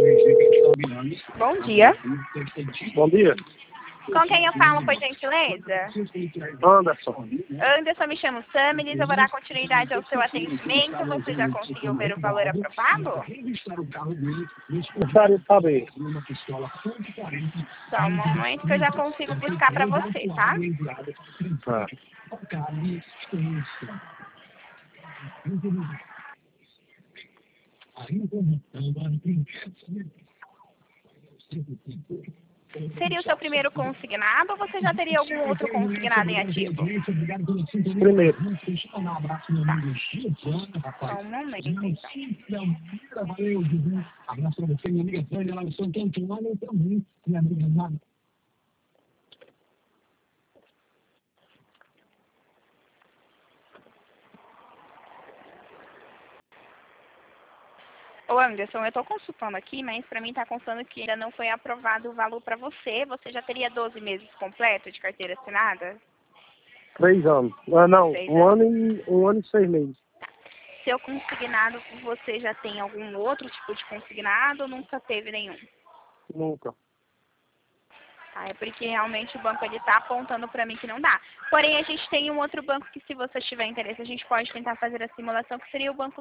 Bom dia. Bom dia. Com quem eu falo, por gentileza? Anderson. Anderson, me chamo Samilis, eu vou dar continuidade ao seu atendimento. Você já conseguiu ver o valor aprovado? Gostaria de saber. Só um momento que eu já consigo buscar para você, tá? Tá. Seria o seu primeiro consignado ou você já teria algum outro consignado em ativo? Primeiro. Só um momento, então. Ô Anderson, eu estou consultando aqui, mas para mim está constando que ainda não foi aprovado o valor para você. Você já teria 12 meses completo de carteira assinada? 3 anos. Ah, não, 3 um anos. ano e 6 meses. Seu consignado, você já tem algum outro tipo de consignado ou nunca teve nenhum? Nunca. Tá, é porque realmente o banco ele está apontando para mim que não dá. Porém, a gente tem um outro banco que, se você tiver interesse, a gente pode tentar fazer a simulação, que seria o banco